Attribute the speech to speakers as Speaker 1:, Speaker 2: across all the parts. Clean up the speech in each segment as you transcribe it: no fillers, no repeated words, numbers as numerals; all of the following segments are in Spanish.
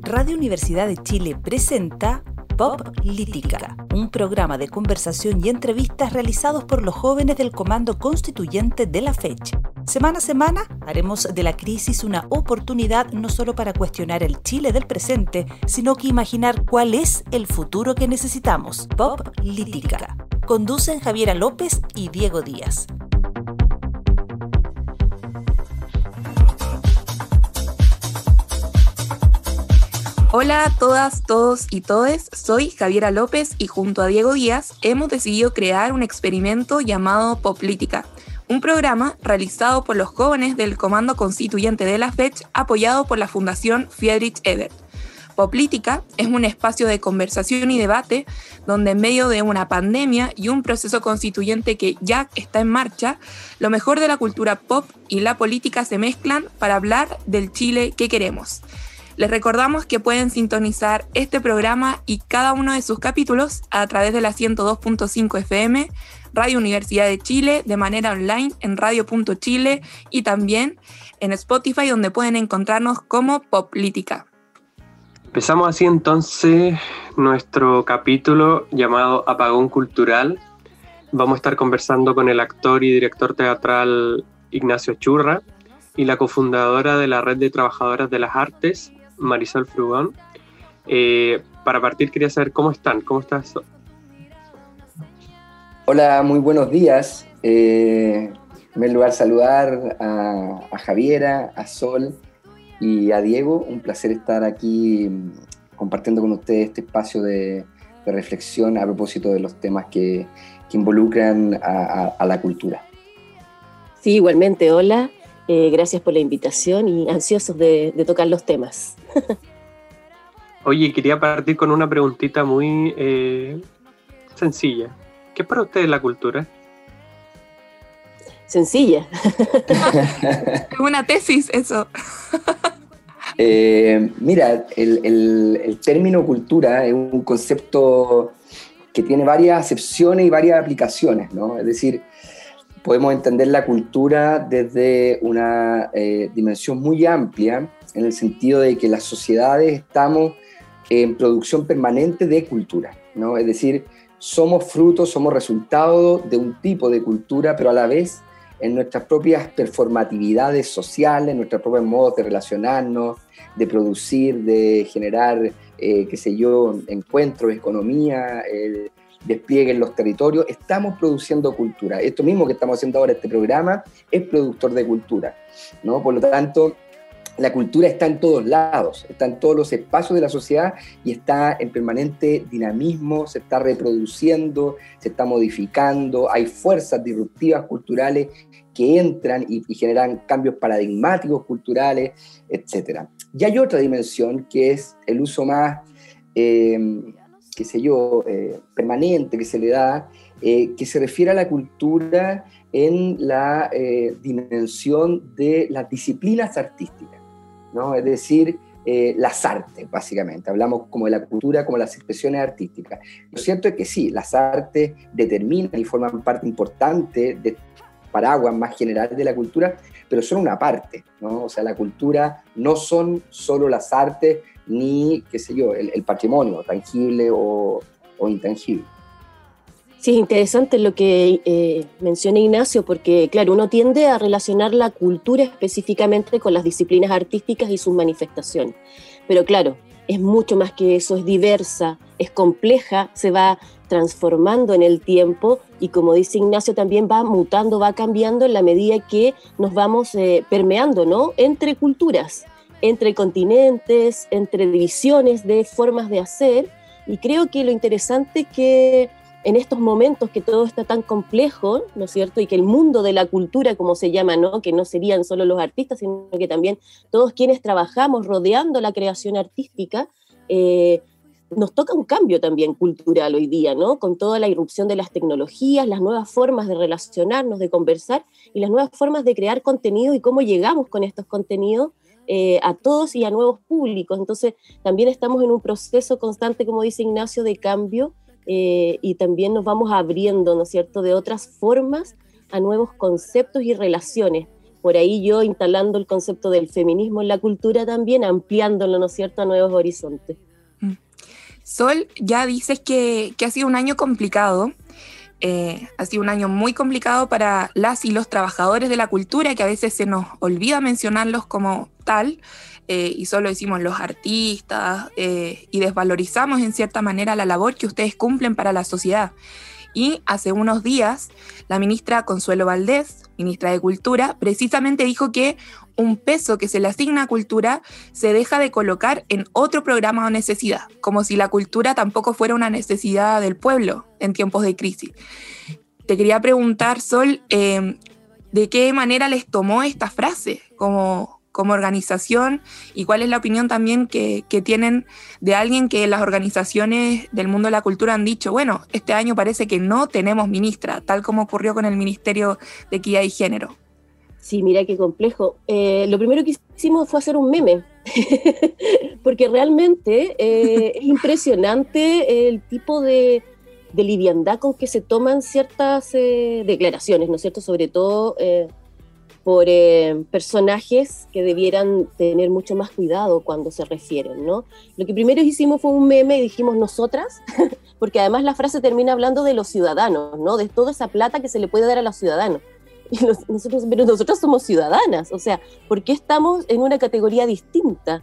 Speaker 1: Radio Universidad de Chile presenta Poplítica, un programa de conversación y entrevistas realizados por los jóvenes del Comando Constituyente de la FECH. Semana a semana haremos de la crisis una oportunidad no solo para cuestionar el Chile del presente, sino que imaginar cuál es el futuro que necesitamos. Poplítica. Conducen Javiera López y Diego Díaz.
Speaker 2: Hola a todas, todos y todes, soy Javiera López y junto a Diego Díaz hemos decidido crear un experimento llamado Poplítica, un programa realizado por los jóvenes del Comando Constituyente de la FECH apoyado por la Fundación Friedrich Ebert. Poplítica es un espacio de conversación y debate donde en medio de una pandemia y un proceso constituyente que ya está en marcha, lo mejor de la cultura pop y la política se mezclan para hablar del Chile que queremos. Les recordamos que pueden sintonizar este programa y cada uno de sus capítulos a través de la 102.5 FM, Radio Universidad de Chile, de manera online en radio.chile y también en Spotify, donde pueden encontrarnos como Poplítica.
Speaker 3: Empezamos así entonces nuestro capítulo llamado Apagón Cultural. Vamos a estar conversando con el actor y director teatral Ignacio Churra y la cofundadora de la Red de Trabajadoras de las Artes, Marisol Frugón. Para partir quería saber cómo están. ¿Cómo estás?
Speaker 4: Hola, muy buenos días. En primer lugar saludar a Javiera, a Sol y a Diego. Un placer estar aquí compartiendo con ustedes este espacio de reflexión a propósito de los temas que involucran a la cultura.
Speaker 5: Sí, igualmente, hola. Gracias por la invitación y ansiosos de tocar los temas.
Speaker 3: Oye, quería partir con una preguntita muy sencilla. ¿Qué es para ustedes la cultura?
Speaker 5: Sencilla.
Speaker 2: Es una tesis eso.
Speaker 4: Mira, el término cultura es un concepto que tiene varias acepciones y varias aplicaciones, ¿no? Es decir, podemos entender la cultura desde una dimensión muy amplia, en el sentido de que las sociedades estamos en producción permanente de cultura, ¿no? Es decir, somos frutos, somos resultado de un tipo de cultura, pero a la vez en nuestras propias performatividades sociales, nuestros propios modos de relacionarnos, de producir, de generar, encuentros, economía, despliegue en los territorios, estamos produciendo cultura. Esto mismo que estamos haciendo ahora, este programa, es productor de cultura, ¿no? Por lo tanto, la cultura está en todos lados, está en todos los espacios de la sociedad y está en permanente dinamismo, se está reproduciendo, se está modificando, hay fuerzas disruptivas culturales que entran y generan cambios paradigmáticos culturales, etc. Y hay otra dimensión que es el uso más permanente que se le da, que se refiere a la cultura en la dimensión de las disciplinas artísticas, ¿no? Es decir, las artes, básicamente. Hablamos como de la cultura, como las expresiones artísticas. Lo cierto es que sí, las artes determinan y forman parte importante de paraguas más general de la cultura, pero son una parte, ¿no? O sea, la cultura no son solo las artes, ni, el patrimonio tangible o intangible.
Speaker 5: Sí, es interesante lo que menciona Ignacio, porque claro, uno tiende a relacionar la cultura específicamente con las disciplinas artísticas y sus manifestaciones, pero claro, es mucho más que eso, es diversa, es compleja, se va transformando en el tiempo y como dice Ignacio también va mutando, va cambiando en la medida que nos vamos permeando, ¿no? Entre culturas, entre continentes, entre divisiones de formas de hacer, y creo que lo interesante es que en estos momentos que todo está tan complejo, ¿no es cierto? Y que el mundo de la cultura, como se llama, ¿no? Que no serían solo los artistas, sino que también todos quienes trabajamos rodeando la creación artística, nos toca un cambio también cultural hoy día, ¿no? Con toda la irrupción de las tecnologías, las nuevas formas de relacionarnos, de conversar y las nuevas formas de crear contenido y cómo llegamos con estos contenidos a todos y a nuevos públicos. Entonces también estamos en un proceso constante, como dice Ignacio, de cambio y también nos vamos abriendo, ¿no es cierto?, de otras formas a nuevos conceptos y relaciones por ahí yo instalando el concepto del feminismo en la cultura también, ampliándolo, ¿no es cierto?, a nuevos horizontes.
Speaker 2: Sol, ya dices que ha sido un año complicado. Ha sido un año muy complicado para las y los trabajadores de la cultura, que a veces se nos olvida mencionarlos como tal, y solo decimos los artistas, y desvalorizamos en cierta manera la labor que ustedes cumplen para la sociedad. Y hace unos días, la ministra Consuelo Valdés, ministra de Cultura, precisamente dijo que un peso que se le asigna a cultura se deja de colocar en otro programa o necesidad, como si la cultura tampoco fuera una necesidad del pueblo en tiempos de crisis. Te quería preguntar, Sol, ¿de qué manera les tomó esta frase como organización, y cuál es la opinión también que tienen de alguien que las organizaciones del mundo de la cultura han dicho, bueno, este año parece que no tenemos ministra, tal como ocurrió con el Ministerio de Equidad y Género?
Speaker 5: Sí, mira qué complejo. Lo primero que hicimos fue hacer un meme, porque realmente es impresionante el tipo de liviandad con que se toman ciertas declaraciones, ¿no es cierto?, sobre todo por personajes que debieran tener mucho más cuidado cuando se refieren, ¿no? Lo que primero hicimos fue un meme y dijimos nosotras, porque además la frase termina hablando de los ciudadanos, ¿no?, de toda esa plata que se le puede dar a los ciudadanos. Y pero nosotros somos ciudadanas, o sea, ¿por qué estamos en una categoría distinta?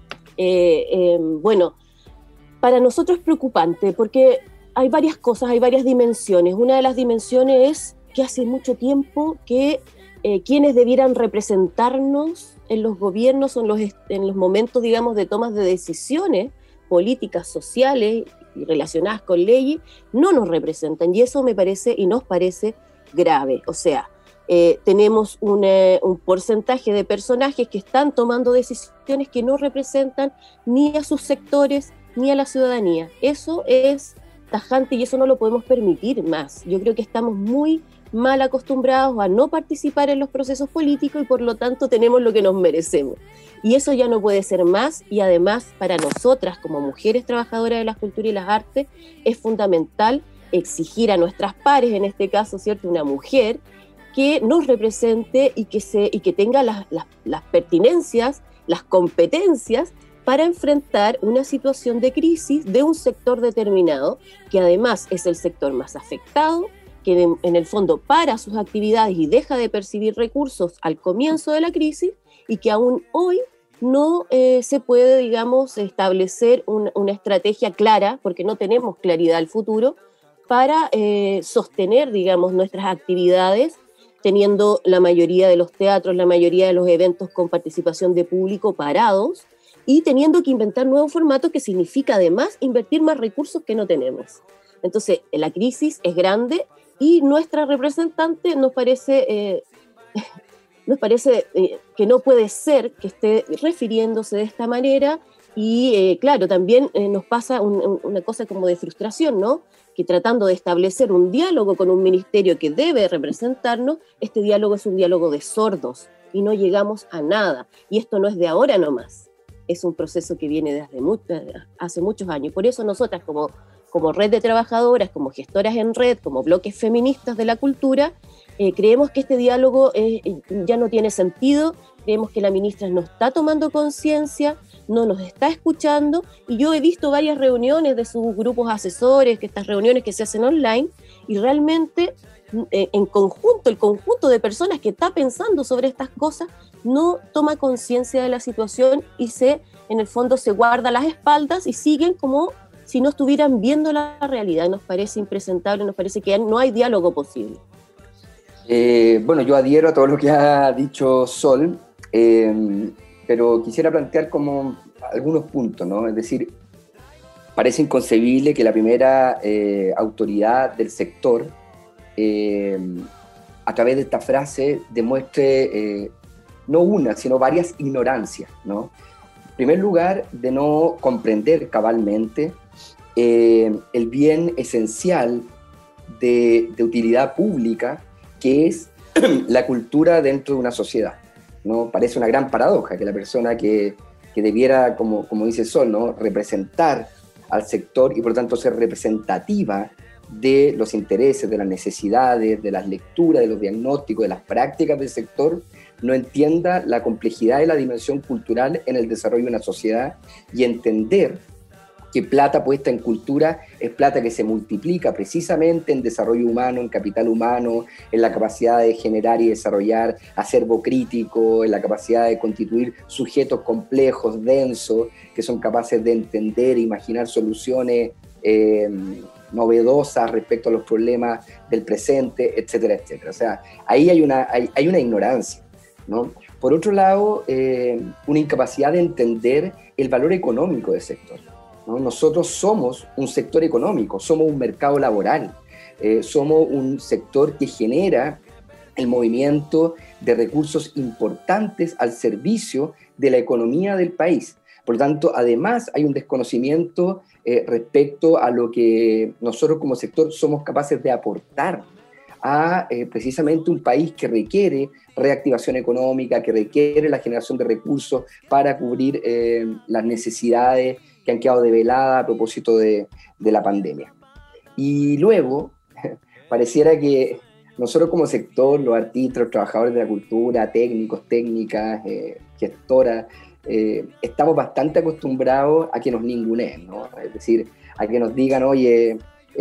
Speaker 5: Bueno, para nosotros es preocupante porque hay varias cosas, hay varias dimensiones. Una de las dimensiones es que hace mucho tiempo que quienes debieran representarnos en los gobiernos o en los momentos, digamos, de tomas de decisiones políticas, sociales y relacionadas con leyes, no nos representan. Y eso me parece y nos parece grave. O sea, tenemos un porcentaje de personajes que están tomando decisiones que no representan ni a sus sectores ni a la ciudadanía. Eso es tajante y eso no lo podemos permitir más. Yo creo que estamos muy mal acostumbrados a no participar en los procesos políticos y por lo tanto tenemos lo que nos merecemos. Y eso ya no puede ser más, y además para nosotras como mujeres trabajadoras de la cultura y las artes es fundamental exigir a nuestras pares, en este caso, ¿cierto?, una mujer, que nos represente y que tenga las pertinencias, las competencias para enfrentar una situación de crisis de un sector determinado, que además es el sector más afectado, que en el fondo para sus actividades y deja de percibir recursos al comienzo de la crisis, y que aún hoy no se puede, digamos, establecer una estrategia clara, porque no tenemos claridad al futuro, para sostener, digamos, nuestras actividades, teniendo la mayoría de los teatros, la mayoría de los eventos con participación de público parados, y teniendo que inventar nuevos formatos, que significa además invertir más recursos que no tenemos. Entonces, la crisis es grande y nuestra representante nos parece que no puede ser que esté refiriéndose de esta manera, y claro, también nos pasa una cosa como de frustración, ¿no?, que tratando de establecer un diálogo con un ministerio que debe representarnos, este diálogo es un diálogo de sordos y no llegamos a nada. Y esto no es de ahora nomás, es un proceso que viene desde hace muchos años. Por eso nosotras como red de trabajadoras, como gestoras en red, como bloques feministas de la cultura, creemos que este diálogo ya no tiene sentido, creemos que la ministra no está tomando conciencia, no nos está escuchando, y yo he visto varias reuniones de sus grupos asesores, que estas reuniones que se hacen online, y realmente en conjunto, el conjunto de personas que está pensando sobre estas cosas no toma conciencia de la situación y en el fondo se guarda las espaldas y siguen como si no estuvieran viendo la realidad. Nos parece impresentable, nos parece que no hay diálogo posible.
Speaker 4: Bueno, yo adhiero a todo lo que ha dicho Sol, pero quisiera plantear como algunos puntos, ¿no? Es decir, parece inconcebible que la primera autoridad del sector, a través de esta frase, demuestre no una, sino varias ignorancias, ¿no? En primer lugar, de no comprender cabalmente el bien esencial de utilidad pública que es la cultura dentro de una sociedad, ¿no? Parece una gran paradoja que la persona que debiera, como dice Sol, ¿no?, representar al sector y por lo tanto ser representativa de los intereses, de las necesidades, de las lecturas, de los diagnósticos, de las prácticas del sector, no entienda la complejidad de la dimensión cultural en el desarrollo de una sociedad y entender que plata puesta en cultura es plata que se multiplica precisamente en desarrollo humano, en capital humano, en la capacidad de generar y desarrollar acervo crítico, en la capacidad de constituir sujetos complejos, densos, que son capaces de entender e imaginar soluciones novedosas respecto a los problemas del presente, etcétera, etcétera. O sea, ahí hay una ignorancia, ¿no? Por otro lado, una incapacidad de entender el valor económico del sector, ¿no? Nosotros somos un sector económico, somos un mercado laboral, somos un sector que genera el movimiento de recursos importantes al servicio de la economía del país. Por lo tanto, además hay un desconocimiento respecto a lo que nosotros como sector somos capaces de aportar a precisamente un país que requiere reactivación económica, que requiere la generación de recursos para cubrir las necesidades que han quedado develadas a propósito de la pandemia. Y luego, pareciera que nosotros como sector, los artistas, los trabajadores de la cultura, técnicos, técnicas, gestoras, estamos bastante acostumbrados a que nos ninguneen, ¿no? Es decir, a que nos digan, oye,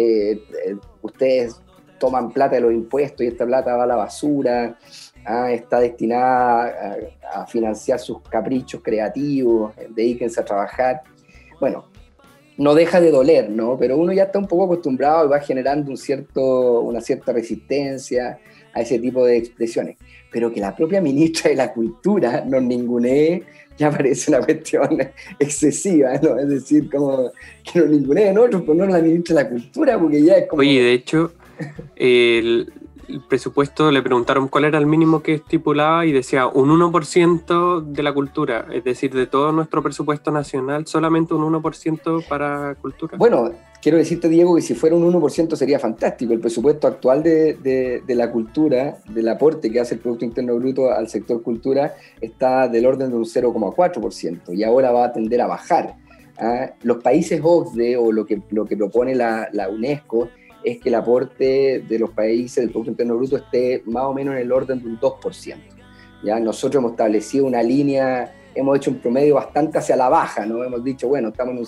Speaker 4: ustedes toman plata de los impuestos y esta plata va a la basura, está destinada a financiar sus caprichos creativos, dedíquense a trabajar. Bueno, no deja de doler, ¿no? Pero uno ya está un poco acostumbrado y va generando una cierta resistencia a ese tipo de expresiones. Pero que la propia ministra de la Cultura nos ningunee ya parece una cuestión excesiva, ¿no? Es decir, como que nos ninguneen otros, pero no la ministra de la Cultura, porque ya es como...
Speaker 3: Oye, de hecho, el presupuesto le preguntaron cuál era el mínimo que estipulaba y decía un 1% de la cultura, es decir, de todo nuestro presupuesto nacional, solamente un 1% para cultura.
Speaker 4: Bueno, quiero decirte, Diego, que si fuera un 1% sería fantástico. El presupuesto actual de la cultura, del aporte que hace el Producto Interno Bruto al sector cultura, está del orden de un 0,4% y ahora va a tender a bajar. Los países OCDE o lo que propone la UNESCO es que el aporte de los países del Producto Interno Bruto esté más o menos en el orden de un 2%. ¿Ya? Nosotros hemos establecido una línea, hemos hecho un promedio bastante hacia la baja, ¿no? Hemos dicho, bueno, estamos en un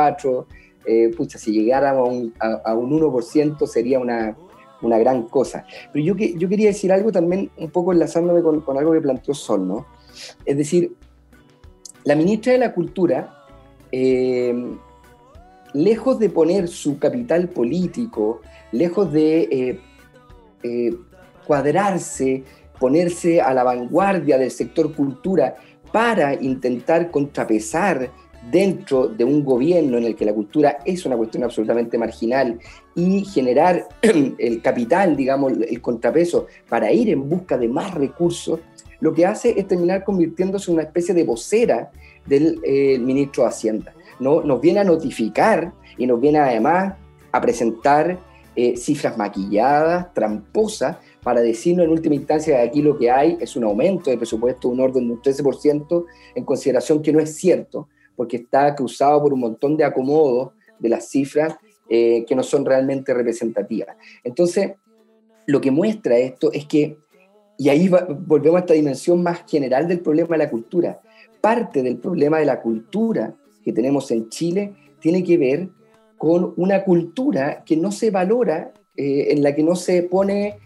Speaker 4: 0,4%, si llegáramos a un 1% sería una gran cosa. Pero yo quería decir algo también, un poco enlazándome con algo que planteó Sol, ¿no? Es decir, la ministra de la Cultura, lejos de poner su capital político, lejos de cuadrarse, ponerse a la vanguardia del sector cultura para intentar contrapesar dentro de un gobierno en el que la cultura es una cuestión absolutamente marginal y generar el capital, digamos, el contrapeso para ir en busca de más recursos, lo que hace es terminar convirtiéndose en una especie de vocera del ministro de Hacienda. ¿No? Nos viene a notificar y nos viene además a presentar cifras maquilladas, tramposas, para decirnos en última instancia que aquí lo que hay es un aumento de presupuesto de un orden de un 13%, en consideración que no es cierto, porque está cruzado por un montón de acomodos de las cifras que no son realmente representativas. Entonces, lo que muestra esto es que, y ahí volvemos a esta dimensión más general del problema de la cultura, parte del problema de la cultura que tenemos en Chile tiene que ver con una cultura que no se valora, en la que no se pone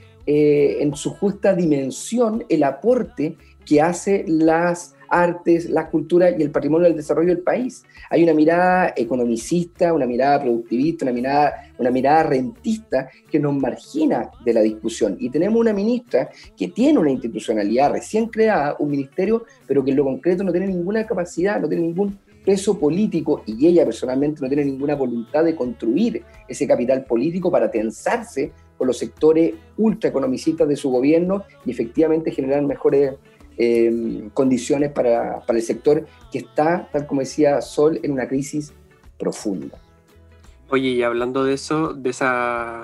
Speaker 4: en su justa dimensión el aporte que hace las artes, la cultura y el patrimonio del desarrollo del país. Hay una mirada economicista, una mirada productivista, una mirada rentista que nos margina de la discusión. Y tenemos una ministra que tiene una institucionalidad recién creada, un ministerio, pero que en lo concreto no tiene ninguna capacidad, no tiene ningún peso político, y ella personalmente no tiene ninguna voluntad de construir ese capital político para tensarse con los sectores ultraeconomicistas de su gobierno y efectivamente generar mejores condiciones para el sector que está, tal como decía Sol, en una crisis profunda.
Speaker 3: Oye, y hablando de eso, de esa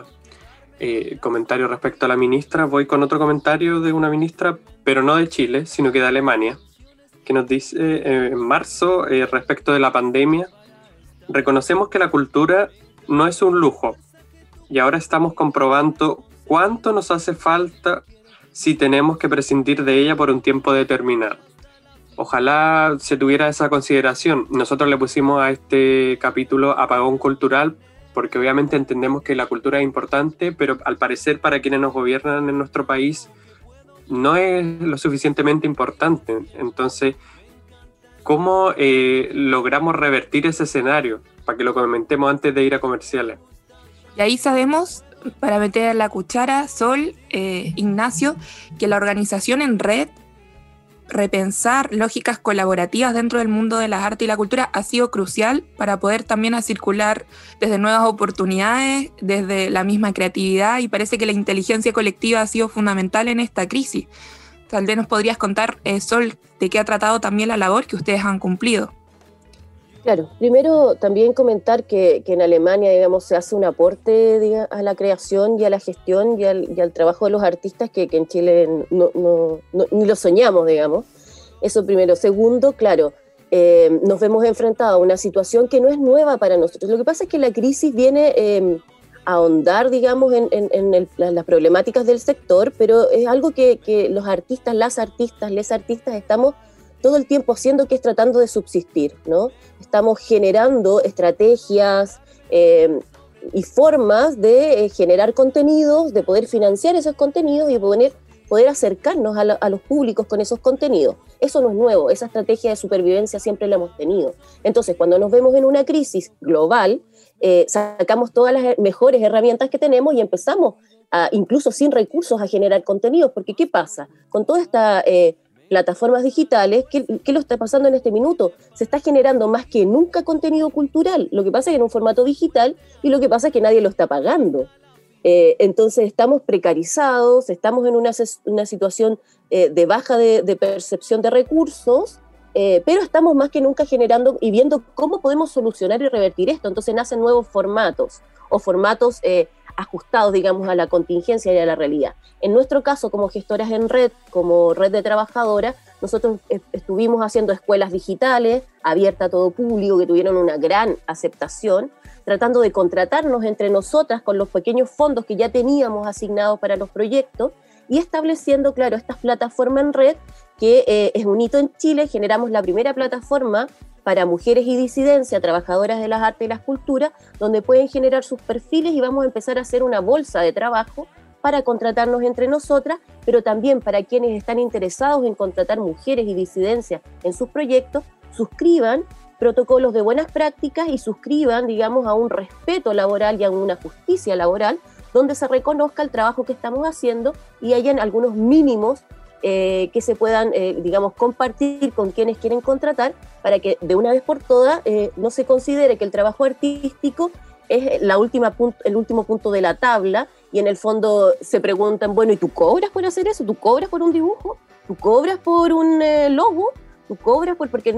Speaker 3: comentario respecto a la ministra, voy con otro comentario de una ministra, pero no de Chile, sino que de Alemania, que nos dice en marzo, respecto de la pandemia: reconocemos que la cultura no es un lujo y ahora estamos comprobando cuánto nos hace falta si tenemos que prescindir de ella por un tiempo determinado. Ojalá se tuviera esa consideración. Nosotros le pusimos a este capítulo apagón cultural porque obviamente entendemos que la cultura es importante, pero al parecer para quienes nos gobiernan en nuestro país no es lo suficientemente importante. Entonces, ¿cómo logramos revertir ese escenario? Para que lo comentemos antes de ir a comerciales.
Speaker 2: Y ahí sabemos, para meter la cuchara, Sol, Ignacio, que la organización en red, repensar lógicas colaborativas dentro del mundo de las artes y la cultura ha sido crucial para poder también circular desde nuevas oportunidades, desde la misma creatividad, y parece que la inteligencia colectiva ha sido fundamental en esta crisis. Tal vez nos podrías contar, Sol, de qué ha tratado también la labor que ustedes han cumplido.
Speaker 5: Claro, primero también comentar que en Alemania, digamos, se hace un aporte a la creación y a la gestión y al trabajo de los artistas que en Chile ni lo soñamos, digamos. Eso primero. Segundo, claro, nos vemos enfrentados a una situación que no es nueva para nosotros. Lo que pasa es que la crisis viene a ahondar, digamos, en las problemáticas del sector, pero es algo que los artistas, les artistas estamos todo el tiempo haciendo, que es tratando de subsistir, ¿no? Estamos generando estrategias y formas de generar contenidos, de poder financiar esos contenidos y poder acercarnos a los públicos con esos contenidos. Eso no es nuevo, esa estrategia de supervivencia siempre la hemos tenido. Entonces, cuando nos vemos en una crisis global, sacamos todas las mejores herramientas que tenemos y empezamos, incluso sin recursos, a generar contenidos, porque ¿qué pasa? Con toda esta plataformas digitales, ¿qué lo está pasando en este minuto? Se está generando más que nunca contenido cultural. Lo que pasa es que en un formato digital, y lo que pasa es que nadie lo está pagando. Entonces estamos precarizados, estamos en una situación de baja de percepción de recursos, pero estamos más que nunca generando y viendo cómo podemos solucionar y revertir esto. Entonces nacen nuevos formatos, o formatos ajustados, digamos, a la contingencia y a la realidad. En nuestro caso, como gestoras en red, como red de trabajadoras, nosotros estuvimos haciendo escuelas digitales, abiertas a todo público, que tuvieron una gran aceptación, tratando de contratarnos entre nosotras con los pequeños fondos que ya teníamos asignados para los proyectos, y estableciendo, claro, estas plataformas en red, que es un hito en Chile. Generamos la primera plataforma para mujeres y disidencia, trabajadoras de las artes y las culturas, donde pueden generar sus perfiles, y vamos a empezar a hacer una bolsa de trabajo para contratarnos entre nosotras, pero también para quienes están interesados en contratar mujeres y disidencias en sus proyectos, suscriban protocolos de buenas prácticas y suscriban, digamos, a un respeto laboral y a una justicia laboral, donde se reconozca el trabajo que estamos haciendo y hayan algunos mínimos que se puedan, digamos, compartir con quienes quieren contratar, para que de una vez por todas no se considere que el trabajo artístico es el último punto de la tabla, y en el fondo se preguntan, bueno, ¿y tú cobras por hacer eso? ¿Tú cobras por un dibujo? ¿Tú cobras por un logo? ¿Tú cobras porque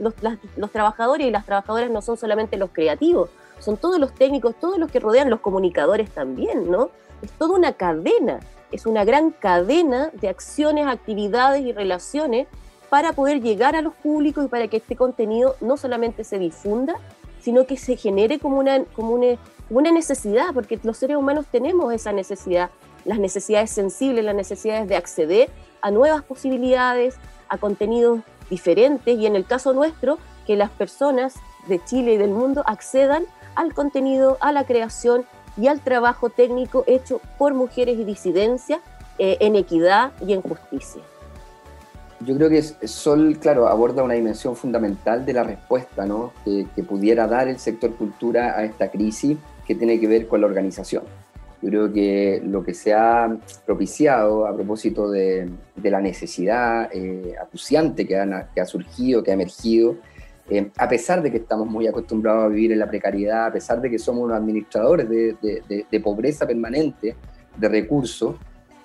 Speaker 5: los trabajadores y las trabajadoras no son solamente los creativos, son todos los técnicos, todos los que rodean, los comunicadores también, ¿no? Es toda una cadena, es una gran cadena de acciones, actividades y relaciones para poder llegar a los públicos y para que este contenido no solamente se difunda, sino que se genere como una necesidad, porque los seres humanos tenemos esa necesidad, las necesidades sensibles, las necesidades de acceder a nuevas posibilidades, a contenidos diferentes, y en el caso nuestro, que las personas de Chile y del mundo accedan al contenido, a la creación y al trabajo técnico hecho por mujeres y disidencias en equidad y en justicia.
Speaker 4: Yo creo que Sol, claro, aborda una dimensión fundamental de la respuesta, ¿no?, que pudiera dar el sector cultura a esta crisis, que tiene que ver con la organización. Yo creo que lo que se ha propiciado a propósito de la necesidad acuciante que ha surgido, que ha emergido, a pesar de que estamos muy acostumbrados a vivir en la precariedad, a pesar de que somos unos administradores de pobreza permanente, de recursos,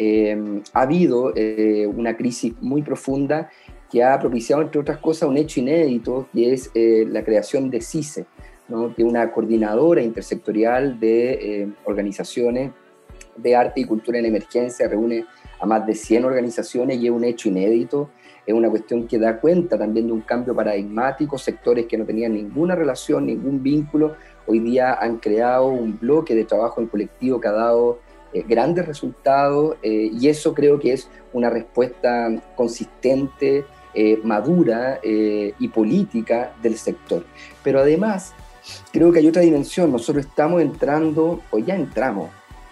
Speaker 4: ha habido una crisis muy profunda que ha propiciado, entre otras cosas, un hecho inédito, que es la creación de CICE, ¿no?, que es una coordinadora intersectorial de organizaciones de arte y cultura en emergencia, reúne a más de 100 organizaciones, y es un hecho inédito. Es una cuestión que da cuenta también de un cambio paradigmático. Sectores que no tenían ninguna relación, ningún vínculo, hoy día han creado un bloque de trabajo en colectivo que ha dado grandes resultados, y eso creo que es una respuesta consistente, madura y política del sector. Pero además, creo que hay otra dimensión. Nosotros estamos entrando, o ya entramos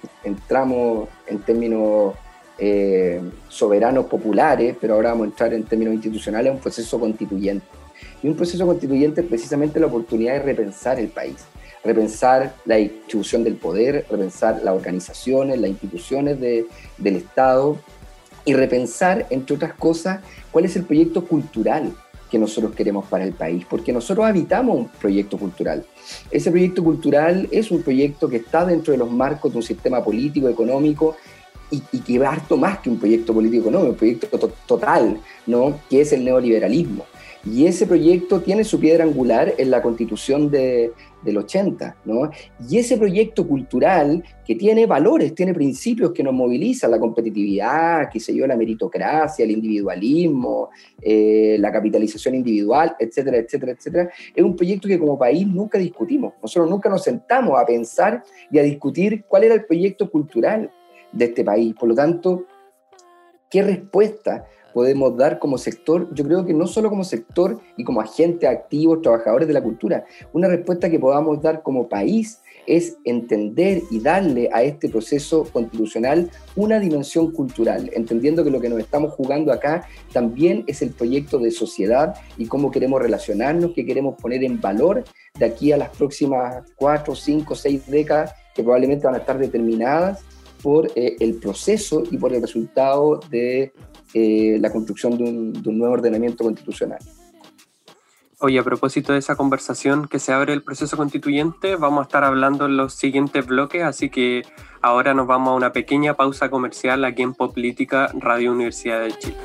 Speaker 4: en términos soberanos populares, pero ahora vamos a entrar en términos institucionales, un proceso constituyente. Y un proceso constituyente es precisamente la oportunidad de repensar el país, repensar la distribución del poder, repensar las organizaciones, las instituciones del Estado, y repensar, entre otras cosas, cuál es el proyecto cultural que nosotros queremos para el país, porque nosotros habitamos un proyecto cultural. Ese proyecto cultural es un proyecto que está dentro de los marcos de un sistema político, económico, y que va harto más que un proyecto político económico, un proyecto total, ¿no?, que es el neoliberalismo. Y ese proyecto tiene su piedra angular en la Constitución del 80, ¿no? Y ese proyecto cultural que tiene valores, tiene principios que nos movilizan, la competitividad, qué sé yo, la meritocracia, el individualismo, la capitalización individual, etcétera, etcétera, etcétera, es un proyecto que como país nunca discutimos. Nosotros nunca nos sentamos a pensar y a discutir cuál era el proyecto cultural de este país. Por lo tanto, ¿qué respuesta podemos dar como sector? Yo creo que no solo como sector y como agentes activos, trabajadores de la cultura, una respuesta que podamos dar como país es entender y darle a este proceso constitucional una dimensión cultural, entendiendo que lo que nos estamos jugando acá también es el proyecto de sociedad y cómo queremos relacionarnos, qué queremos poner en valor de aquí a las próximas 4, 5, 6 décadas, que probablemente van a estar determinadas por el proceso y por el resultado de la construcción de un nuevo ordenamiento constitucional.
Speaker 3: Oye, a propósito de esa conversación que se abre el proceso constituyente, vamos a estar hablando en los siguientes bloques, así que ahora nos vamos a una pequeña pausa comercial aquí en Poplítica, Radio Universidad de Chile.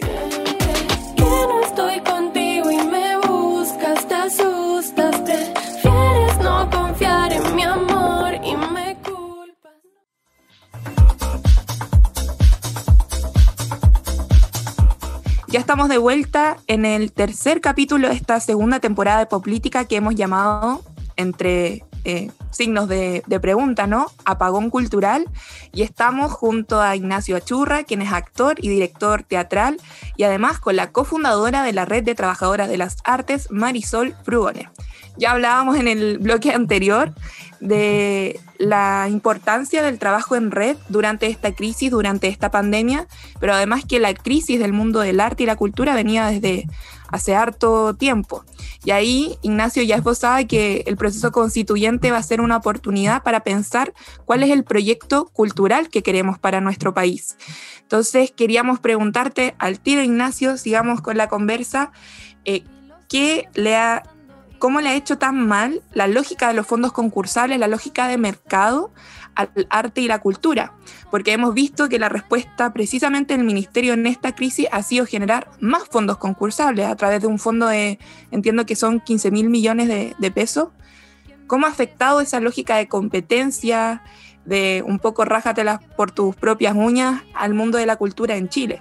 Speaker 6: Que no estoy contigo y me buscas, te asustas, prefieres no confiar en mi amor y me culpas.
Speaker 2: Ya estamos de vuelta en el tercer capítulo de esta segunda temporada de Poplítica que hemos llamado, entre signos de pregunta, ¿no?, Apagón Cultural, y estamos junto a Ignacio Achurra, quien es actor y director teatral, y además con la cofundadora de la Red de Trabajadoras de las Artes, Marisol Frugone. Ya hablábamos en el bloque anterior de la importancia del trabajo en red durante esta crisis, durante esta pandemia, pero además que la crisis del mundo del arte y la cultura venía desde hace harto tiempo. Y ahí Ignacio ya esbozaba que el proceso constituyente va a ser una oportunidad para pensar cuál es el proyecto cultural que queremos para nuestro país. Entonces queríamos preguntarte al tiro, Ignacio, sigamos con la conversa, ¿cómo le ha hecho tan mal la lógica de los fondos concursables, la lógica de mercado al arte y la cultura? Porque hemos visto que la respuesta precisamente del Ministerio en esta crisis ha sido generar más fondos concursables a través de un fondo de, entiendo que son 15.000 millones de pesos. ¿Cómo ha afectado esa lógica de competencia, de un poco rájatelas por tus propias uñas al mundo de la cultura en Chile?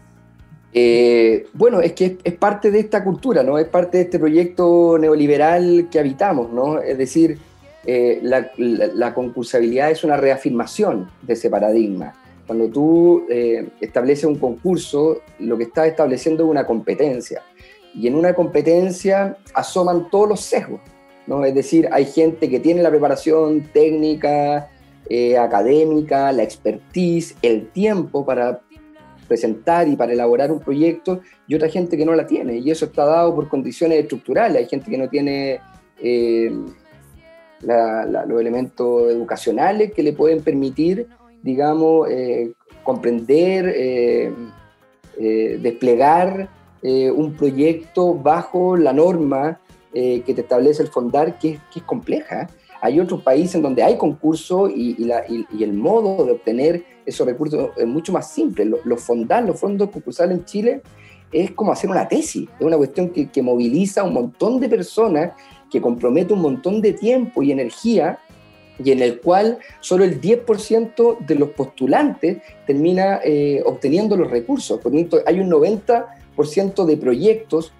Speaker 4: Bueno, es que es parte de esta cultura, ¿no? Es parte de este proyecto neoliberal que habitamos, ¿no? Es decir, la concursabilidad es una reafirmación de ese paradigma. Cuando tú estableces un concurso, lo que estás estableciendo es una competencia. Y en una competencia asoman todos los sesgos, ¿no? Es decir, hay gente que tiene la preparación técnica, académica, la expertise, el tiempo para presentar y para elaborar un proyecto, y otra gente que no la tiene, y eso está dado por condiciones estructurales. Hay gente que no tiene los elementos educacionales que le pueden permitir, digamos, comprender, desplegar un proyecto bajo la norma que te establece el Fondar, que es compleja. Hay otros países en donde hay concursos y el modo de obtener esos recursos es mucho más simple. Los fondos concursables en Chile es como hacer una tesis, es una cuestión que moviliza a un montón de personas, que compromete un montón de tiempo y energía, y en el cual solo el 10% de los postulantes termina obteniendo los recursos. Por lo tanto, hay un 90% de proyectos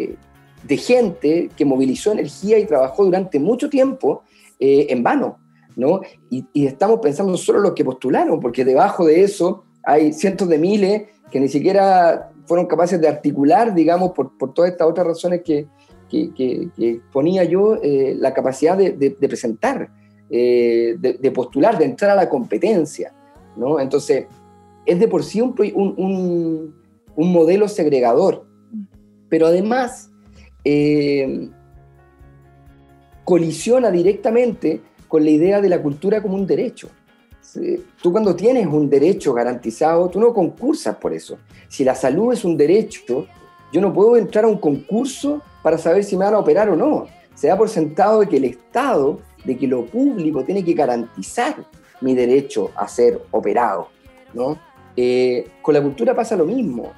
Speaker 4: de gente que movilizó energía y trabajó durante mucho tiempo en vano, ¿no? Y estamos pensando solo en los que postularon, porque debajo de eso hay cientos de miles que ni siquiera fueron capaces de articular, digamos, por todas estas otras razones que ponía yo, la capacidad de presentar, de postular, de entrar a la competencia, ¿no? Entonces, es de por sí un modelo segregador, pero además colisiona directamente con la idea de la cultura como un derecho. Tú cuando tienes un derecho garantizado, tú no concursas por eso. Si la salud es un derecho, yo no puedo entrar a un concurso para saber si me van a operar o no. Se da por sentado de que el Estado, de que lo público tiene que garantizar mi derecho a ser operado, ¿no? Con la cultura pasa lo mismo.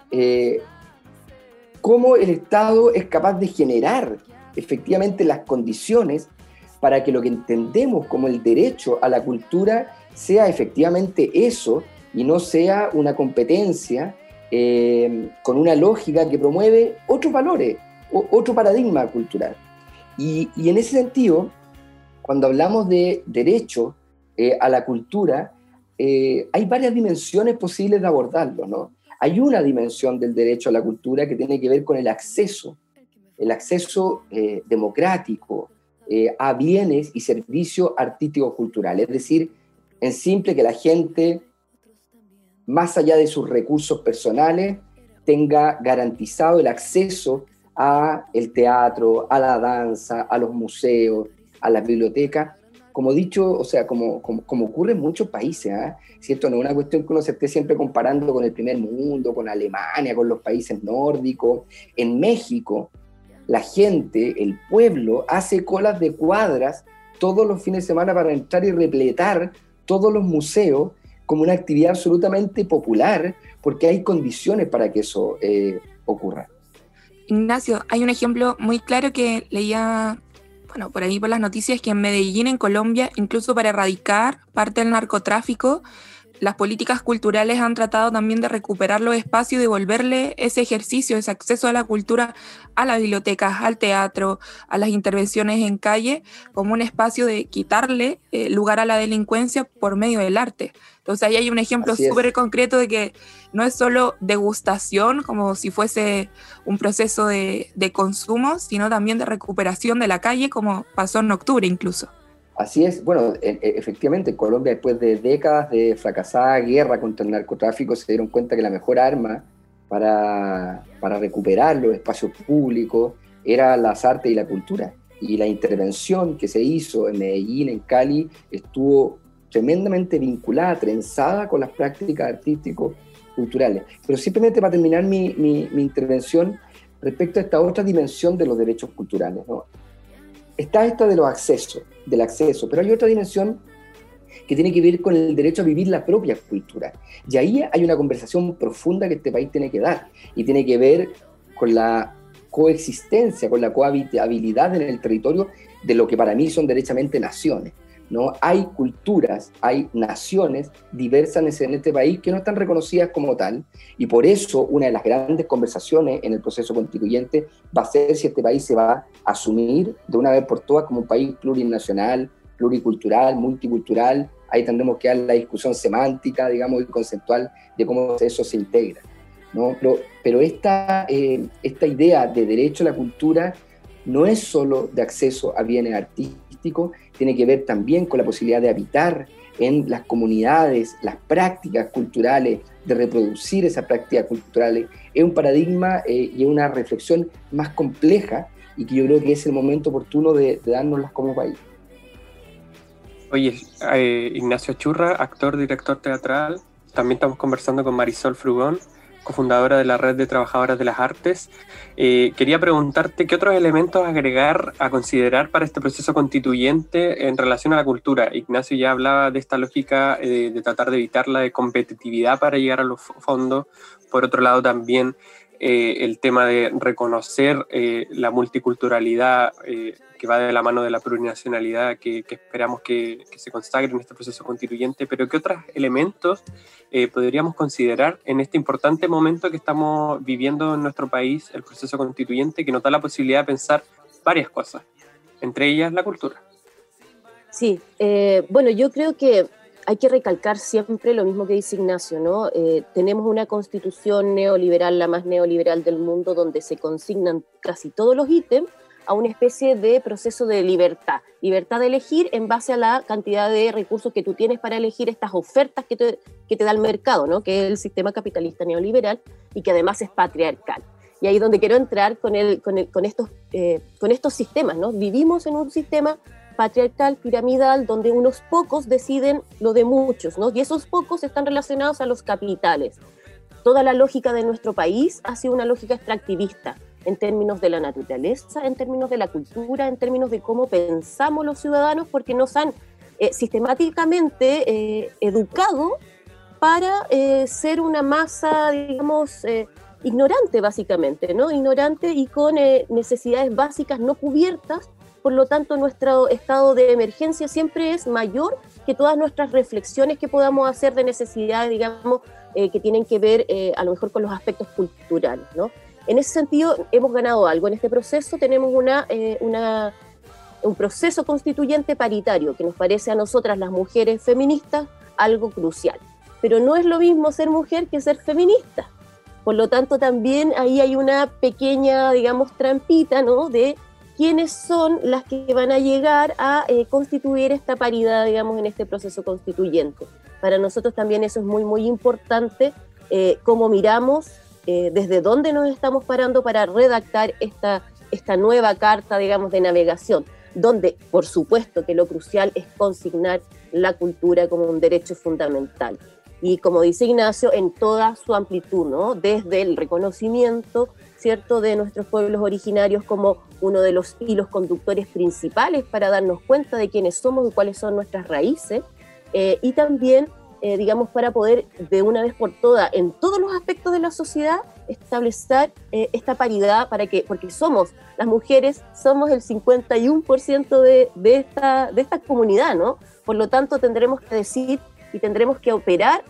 Speaker 4: Cómo el Estado es capaz de generar efectivamente las condiciones para que lo que entendemos como el derecho a la cultura sea efectivamente eso y no sea una competencia con una lógica que promueve otros valores, otro paradigma cultural. Y en ese sentido, cuando hablamos de derecho a la cultura, hay varias dimensiones posibles de abordarlo, ¿no? Hay una dimensión del derecho a la cultura que tiene que ver con el acceso democrático a bienes y servicios artísticos culturales, es decir, en simple que la gente, más allá de sus recursos personales, tenga garantizado el acceso a el teatro, a la danza, a los museos, a las bibliotecas, como dicho, o sea, como ocurre en muchos países, ¿eh? ¿Cierto? No es una cuestión que uno se esté siempre comparando con el primer mundo, con Alemania, con los países nórdicos. En México, la gente, el pueblo, hace colas de cuadras todos los fines de semana para entrar y repletar todos los museos como una actividad absolutamente popular, porque hay condiciones para que eso ocurra.
Speaker 2: Ignacio, hay un ejemplo muy claro que leía, bueno, por ahí por las noticias, que en Medellín, en Colombia, incluso para erradicar parte del narcotráfico, las políticas culturales han tratado también de recuperar los espacios y devolverle ese ejercicio, ese acceso a la cultura, a las bibliotecas, al teatro, a las intervenciones en calle, como un espacio de quitarle lugar a la delincuencia por medio del arte. Entonces ahí hay un ejemplo súper concreto de que no es solo degustación, como si fuese un proceso de consumo, sino también de recuperación de la calle, como pasó en octubre incluso.
Speaker 4: Así es, bueno, efectivamente, en Colombia, después de décadas de fracasada guerra contra el narcotráfico, se dieron cuenta que la mejor arma para recuperar los espacios públicos era las artes y la cultura. Y la intervención que se hizo en Medellín, en Cali, estuvo tremendamente vinculada, trenzada con las prácticas artístico-culturales. Pero simplemente para terminar mi intervención respecto a esta otra dimensión de los derechos culturales, ¿no? Está esta de los accesos, del acceso, pero hay otra dimensión que tiene que ver con el derecho a vivir la propia cultura. Y ahí hay una conversación profunda que este país tiene que dar, y tiene que ver con la coexistencia, con la cohabitabilidad en el territorio de lo que para mí son derechamente naciones, ¿no? Hay culturas, hay naciones diversas en este país que no están reconocidas como tal, y por eso una de las grandes conversaciones en el proceso constituyente va a ser si este país se va a asumir de una vez por todas como un país plurinacional, pluricultural, multicultural. Ahí tendremos que dar la discusión semántica, digamos, y conceptual de cómo eso se integra, ¿no? Pero esta idea de derecho a la cultura no es solo de acceso a bienes artísticos, tiene que ver también con la posibilidad de habitar en las comunidades, las prácticas culturales, de reproducir esas prácticas culturales. Es un paradigma y una reflexión más compleja, y que yo creo que es el momento oportuno de dárnoslas como país.
Speaker 3: Oye, Ignacio Achurra, actor, director teatral. También estamos conversando con Marisol Frugón, cofundadora de la Red de Trabajadoras de las Artes. Quería preguntarte qué otros elementos agregar a considerar para este proceso constituyente en relación a la cultura. Ignacio ya hablaba de esta lógica de tratar de evitar la de competitividad para llegar a los fondos. Por otro lado, también el tema de reconocer la multiculturalidad que va de la mano de la plurinacionalidad que esperamos que se consagre en este proceso constituyente, pero ¿qué otros elementos podríamos considerar en este importante momento que estamos viviendo en nuestro país, el proceso constituyente, que nos da la posibilidad de pensar varias cosas, entre ellas la cultura?
Speaker 5: Sí, bueno, yo creo que hay que recalcar siempre lo mismo que dice Ignacio, ¿no? Tenemos una constitución neoliberal, la más neoliberal del mundo, donde se consignan casi todos los ítems a una especie de proceso de libertad de elegir en base a la cantidad de recursos que tú tienes para elegir estas ofertas que te da el mercado, ¿no? Que es el sistema capitalista neoliberal y que además es patriarcal. Y ahí es donde quiero entrar con estos sistemas, ¿no? Vivimos en un sistema patriarcal, piramidal, donde unos pocos deciden lo de muchos, ¿no? Y esos pocos están relacionados a los capitales. Toda la lógica de nuestro país ha sido una lógica extractivista, en términos de la naturaleza, en términos de la cultura, en términos de cómo pensamos los ciudadanos, porque nos han sistemáticamente educado para ser una masa, digamos, ignorante básicamente, ¿no? Ignorante y con necesidades básicas no cubiertas. Por lo tanto, nuestro estado de emergencia siempre es mayor que todas nuestras reflexiones que podamos hacer de necesidades, digamos, que tienen que ver a lo mejor con los aspectos culturales, ¿no? En ese sentido, hemos ganado algo. En este proceso tenemos un proceso constituyente paritario que nos parece a nosotras, las mujeres feministas, algo crucial. Pero no es lo mismo ser mujer que ser feminista. Por lo tanto, también ahí hay una pequeña, digamos, trampita, ¿no? De quiénes son las que van a llegar a constituir esta paridad, digamos, en este proceso constituyente. Para nosotros también eso es muy, muy importante, cómo miramos, desde dónde nos estamos parando para redactar esta nueva carta, digamos, de navegación, donde, por supuesto, que lo crucial es consignar la cultura como un derecho fundamental. Y como dice Ignacio, en toda su amplitud, ¿no? Desde el reconocimiento, ¿cierto?, de nuestros pueblos originarios como uno de los hilos conductores principales para darnos cuenta de quiénes somos y cuáles son nuestras raíces, y también, digamos, para poder de una vez por todas, en todos los aspectos de la sociedad, establecer esta paridad, porque somos, las mujeres, somos el 51% de esta comunidad, ¿no? Por lo tanto, tendremos que decir y tendremos que operar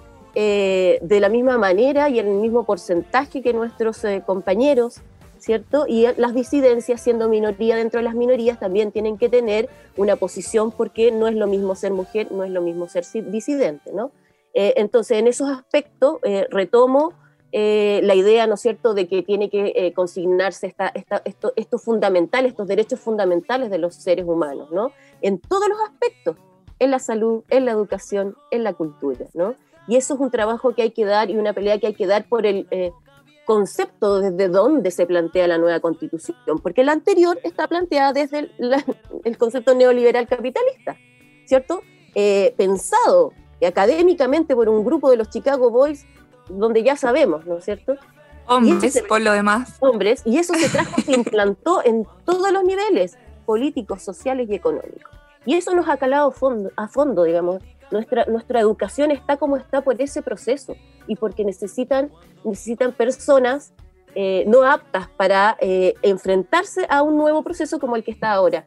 Speaker 5: de la misma manera y en el mismo porcentaje que nuestros compañeros, ¿cierto? Y las disidencias, siendo minoría dentro de las minorías, también tienen que tener una posición, porque no es lo mismo ser mujer, no es lo mismo ser disidente, ¿no? Entonces, en esos aspectos, retomo la idea, ¿no es cierto?, de que tiene que consignarse estos fundamentales, estos derechos fundamentales de los seres humanos, ¿no? En todos los aspectos, en la salud, en la educación, en la cultura, ¿no? Y eso es un trabajo que hay que dar y una pelea que hay que dar por el concepto desde donde se plantea la nueva constitución, porque la anterior está planteada desde el concepto neoliberal capitalista, ¿cierto? Pensado académicamente por un grupo de los Chicago Boys, donde ya sabemos, ¿no es cierto?
Speaker 2: Hombres, por lo demás.
Speaker 5: Hombres, y eso se implantó en todos los niveles, políticos, sociales y económicos. Y eso nos ha calado a fondo, digamos. Nuestra educación está como está por ese proceso y porque necesitan personas no aptas para enfrentarse a un nuevo proceso como el que está ahora.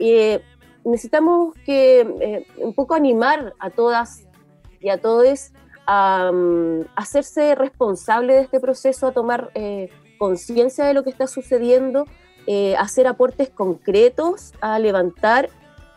Speaker 5: Necesitamos que un poco animar a todas y a todos a hacerse responsable de este proceso, a tomar conciencia de lo que está sucediendo, a hacer aportes concretos, a levantar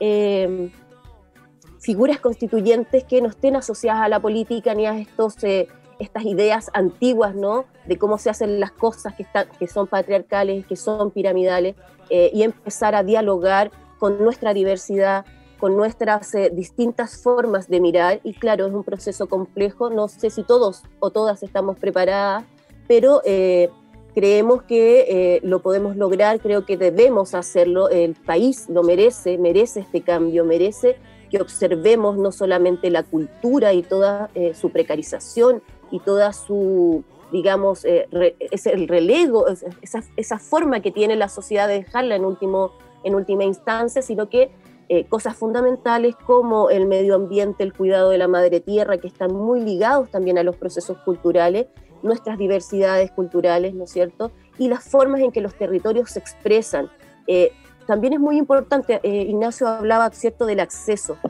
Speaker 5: figuras constituyentes que no estén asociadas a la política ni a estas ideas antiguas, ¿no?, de cómo se hacen las cosas que son patriarcales, que son piramidales, y empezar a dialogar con nuestra diversidad, con nuestras distintas formas de mirar. Y claro, es un proceso complejo, no sé si todos o todas estamos preparadas, pero creemos que lo podemos lograr, creo que debemos hacerlo, el país lo merece este cambio, merece que observemos no solamente la cultura y toda su precarización y toda su, digamos, el relego, esa forma que tiene la sociedad de dejarla en última instancia, sino que cosas fundamentales como el medio ambiente, el cuidado de la madre tierra, que están muy ligados también a los procesos culturales, nuestras diversidades culturales, ¿no es cierto?, y las formas en que los territorios se expresan. También es muy importante, Ignacio hablaba, ¿cierto?, del acceso.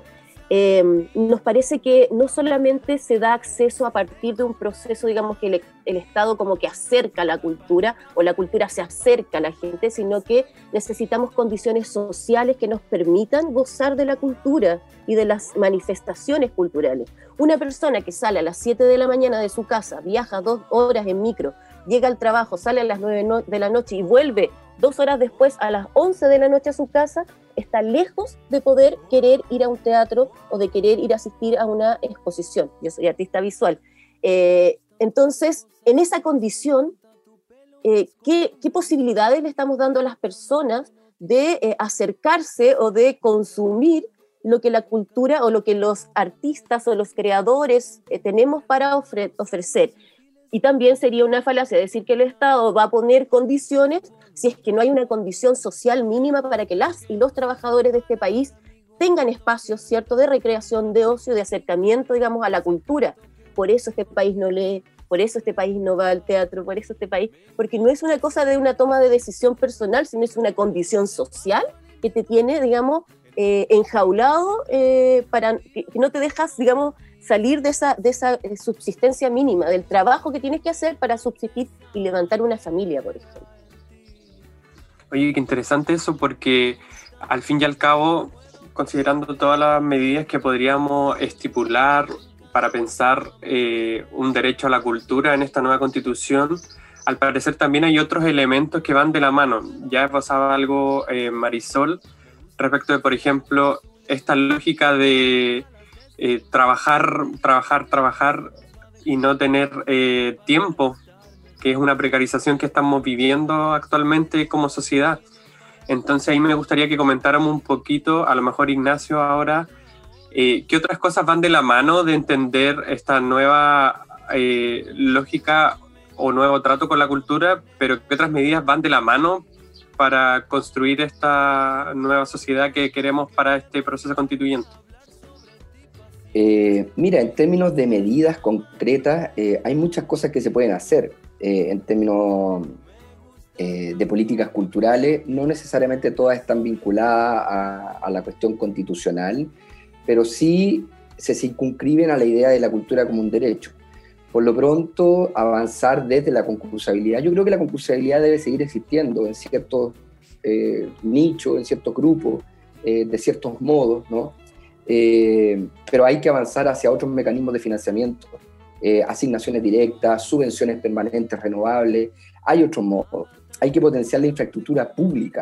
Speaker 5: nos parece que no solamente se da acceso a partir de un proceso, digamos, que el Estado como que acerca la cultura o la cultura se acerca a la gente, sino que necesitamos condiciones sociales que nos permitan gozar de la cultura y de las manifestaciones culturales. Una persona que sale a las 7 de la mañana de su casa, viaja 2 horas en micro, llega al trabajo, sale a las 9 de la noche y vuelve 2 horas después a las 11 de la noche a su casa, está lejos de poder querer ir a un teatro o de querer ir a asistir a una exposición. Yo soy artista visual. Entonces, en esa condición, ¿qué posibilidades le estamos dando a las personas de acercarse o de consumir lo que la cultura o lo que los artistas o los creadores tenemos para ofrecer? Y también sería una falacia decir que el Estado va a poner condiciones si es que no hay una condición social mínima para que las y los trabajadores de este país tengan espacios, ¿cierto?, de recreación, de ocio, de acercamiento, digamos, a la cultura. Por eso este país no lee, por eso este país no va al teatro, por eso este país, porque no es una cosa de una toma de decisión personal, sino es una condición social que te tiene, digamos, enjaulado para que no te dejas, digamos, salir de esa subsistencia mínima, del trabajo que tienes que hacer para subsistir y levantar una familia, por ejemplo.
Speaker 3: Oye, qué interesante eso, porque al fin y al cabo, considerando todas las medidas que podríamos estipular para pensar un derecho a la cultura en esta nueva constitución, al parecer también hay otros elementos que van de la mano. Ya pasaba algo, Marisol, respecto de, por ejemplo, esta lógica de trabajar y no tener tiempo, que es una precarización que estamos viviendo actualmente como sociedad. Entonces ahí me gustaría que comentáramos un poquito, a lo mejor Ignacio ahora, qué otras cosas van de la mano de entender esta nueva lógica o nuevo trato con la cultura, pero qué otras medidas van de la mano para construir esta nueva sociedad que queremos para este proceso constituyente.
Speaker 4: Mira, en términos de medidas concretas, hay muchas cosas que se pueden hacer. En términos de políticas culturales, no necesariamente todas están vinculadas a la cuestión constitucional, pero sí se circunscriben a la idea de la cultura como un derecho. Por lo pronto, avanzar desde la concursabilidad. Yo creo que la concursabilidad debe seguir existiendo en ciertos nichos, en ciertos grupos, de ciertos modos, ¿no? Pero hay que avanzar hacia otros mecanismos de financiamiento, asignaciones directas, subvenciones permanentes renovables. Hay otros modos. Hay que potenciar la infraestructura pública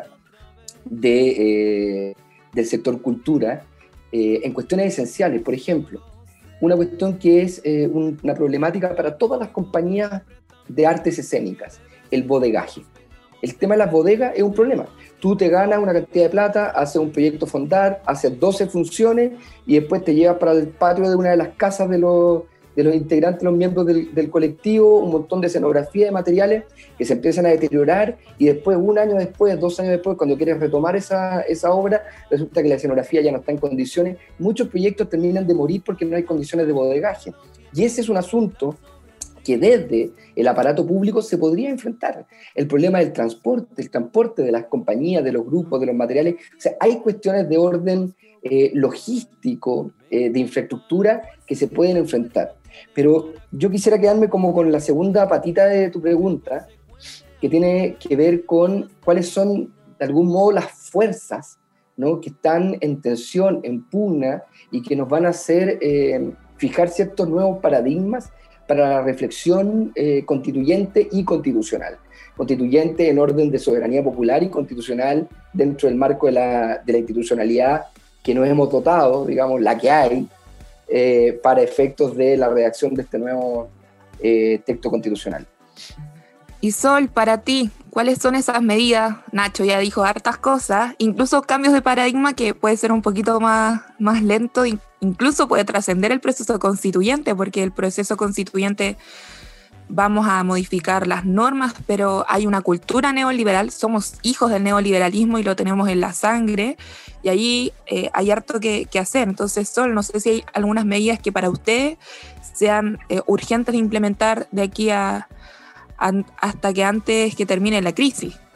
Speaker 4: del sector cultura en cuestiones esenciales. Por ejemplo, una cuestión que es una problemática para todas las compañías de artes escénicas, el bodegaje. El tema de las bodegas es un problema. Tú te ganas una cantidad de plata, haces un proyecto fondar, haces 12 funciones y después te llevas para el patio de una de las casas de los integrantes, los miembros del colectivo, un montón de escenografía, de materiales que se empiezan a deteriorar y después, 1 año después, 2 años después, cuando quieres retomar esa obra, resulta que la escenografía ya no está en condiciones. Muchos proyectos terminan de morir porque no hay condiciones de bodegaje. Y ese es un asunto que desde el aparato público se podría enfrentar. El problema del transporte, el transporte de las compañías, de los grupos, de los materiales. O sea, hay cuestiones de orden logístico, de infraestructura que se pueden enfrentar. Pero yo quisiera quedarme como con la segunda patita de tu pregunta, que tiene que ver con cuáles son, de algún modo, las fuerzas, ¿no?, que están en tensión, en pugna, y que nos van a hacer fijar ciertos nuevos paradigmas para la reflexión constituyente y constitucional. Constituyente en orden de soberanía popular y constitucional dentro del marco de la institucionalidad que nos hemos dotado, digamos, la que hay, para efectos de la redacción de este nuevo texto constitucional.
Speaker 2: Y Sol, para ti, ¿cuáles son esas medidas? Nacho ya dijo hartas cosas, incluso cambios de paradigma que puede ser un poquito más lento, incluso puede trascender el proceso constituyente, porque el proceso constituyente vamos a modificar las normas, pero hay una cultura neoliberal, somos hijos del neoliberalismo y lo tenemos en la sangre, y ahí hay harto que hacer. Entonces, Sol, no sé si hay algunas medidas que para ustedes sean urgentes de implementar de aquí hasta que antes que termine la crisis.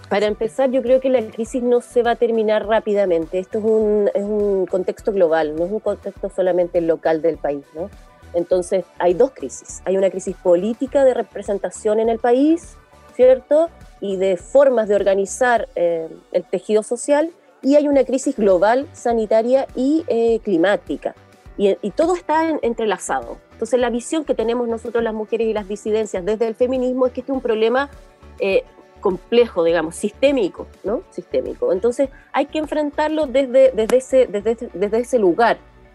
Speaker 5: Para empezar, yo creo que la crisis no se va a terminar rápidamente. Esto es un contexto global, no es un contexto solamente local del país, ¿no? Entonces, hay dos crisis. Hay una crisis política de representación en el país, ¿cierto? Y de formas de organizar el tejido social. Y hay una crisis global, sanitaria y climática. Y todo está entrelazado. Entonces, la visión que tenemos nosotros las mujeres y las disidencias desde el feminismo es que este es un problema complejo, digamos, sistémico, ¿no? Sistémico. Entonces, hay que enfrentarlo desde ese lugar.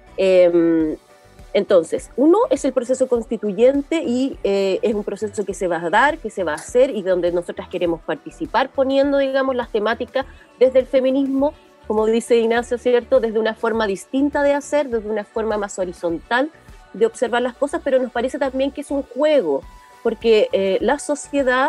Speaker 5: Entonces, uno es el proceso constituyente y es un proceso que se va a dar, que se va a hacer y donde nosotras queremos participar poniendo, digamos, las temáticas desde el feminismo, como dice Ignacio, ¿cierto? Desde una forma distinta de hacer, desde una forma más horizontal de observar las cosas, pero nos parece también que es un juego, porque la sociedad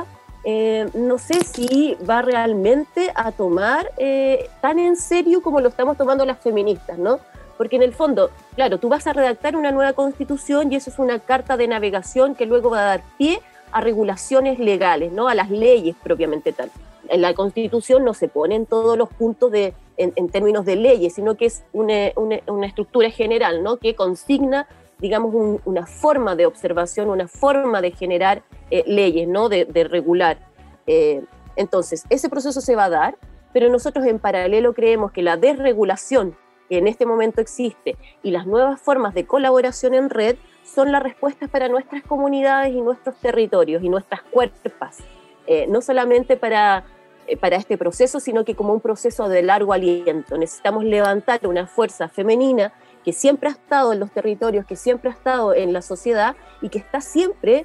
Speaker 5: no sé si va realmente a tomar tan en serio como lo estamos tomando las feministas, ¿no? Porque en el fondo, claro, tú vas a redactar una nueva constitución y eso es una carta de navegación que luego va a dar pie a regulaciones legales, ¿no? A las leyes propiamente tal. En la constitución no se ponen todos los puntos en términos de leyes, sino que es una estructura general, ¿no? Que consigna, digamos, una forma de observación, una forma de generar leyes, ¿no? De regular. Entonces, ese proceso se va a dar, pero nosotros en paralelo creemos que la desregulación que en este momento existe y las nuevas formas de colaboración en red son las respuestas para nuestras comunidades y nuestros territorios y nuestras cuerpas, no solamente para este proceso, sino que como un proceso de largo aliento. Necesitamos levantar una fuerza femenina que siempre ha estado en los territorios, que siempre ha estado en la sociedad y que está siempre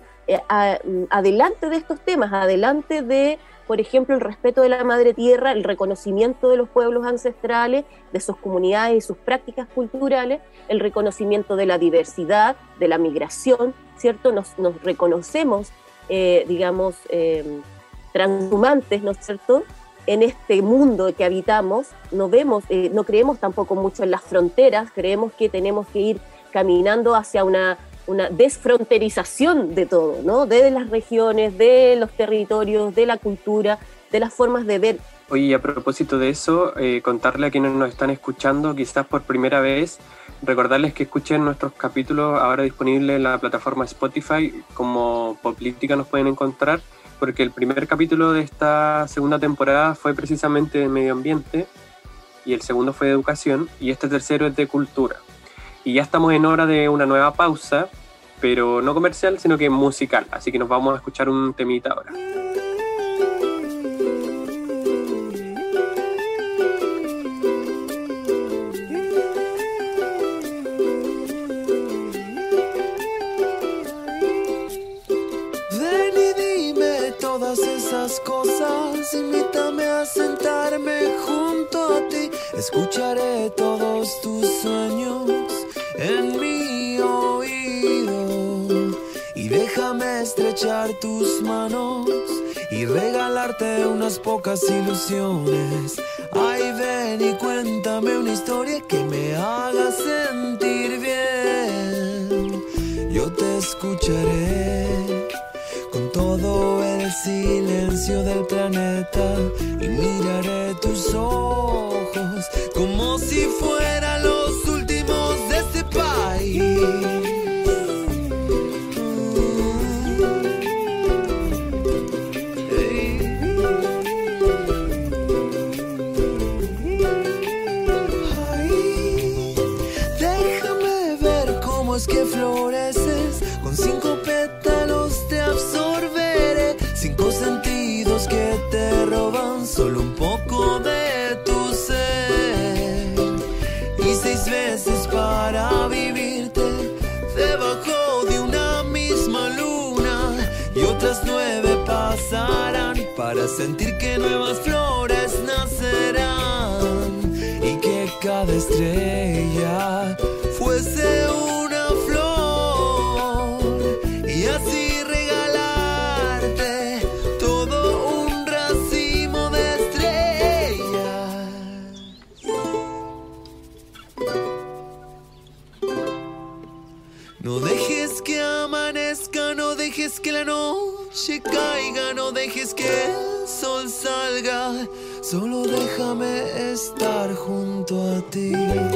Speaker 5: adelante de estos temas, adelante de, por ejemplo, el respeto de la madre tierra, el reconocimiento de los pueblos ancestrales, de sus comunidades y sus prácticas culturales, el reconocimiento de la diversidad, de la migración, ¿cierto? Nos reconocemos, digamos, transhumantes, ¿no es cierto?, en este mundo que habitamos. No creemos tampoco mucho en las fronteras, creemos que tenemos que ir caminando hacia una desfronterización de todo, ¿no? De las regiones, de los territorios, de la cultura, de las formas de ver.
Speaker 3: Oye, y a propósito de eso, contarle a quienes nos están escuchando, quizás por primera vez, recordarles que escuchen nuestros capítulos ahora disponibles en la plataforma Spotify, como Poplítica nos pueden encontrar, porque el primer capítulo de esta segunda temporada fue precisamente de medio ambiente, y el segundo fue de educación, y este tercero es de cultura. Y ya estamos en hora de una nueva pausa, pero no comercial, sino que musical, así que nos vamos a escuchar un temita ahora.
Speaker 7: Ven y dime todas esas cosas, invítame a sentarme junto a ti, escucharé todos tus sueños en mi oído y déjame estrechar tus manos y regalarte unas pocas ilusiones. Ay, ven y cuéntame una historia que me haga sentir bien. Yo te escucharé con todo el silencio del planeta y miraré tus ojos como si fueran los últimos de este país. Déjame ver cómo es que floreces, con 5 pétalos te absorberé, 5 sentidos que te roban solo un poco de tu ser, y 6 veces para vivirte debajo de una misma luna, y otras 9 pasarán para sentir que nuevas flores nacerán, y que cada estrella fuese una flor, y así regalarte todo un racimo de estrellas. No dejes que amanezca, no dejes que la noche caiga, no dejes que el sol salga, solo déjame estar junto a ti.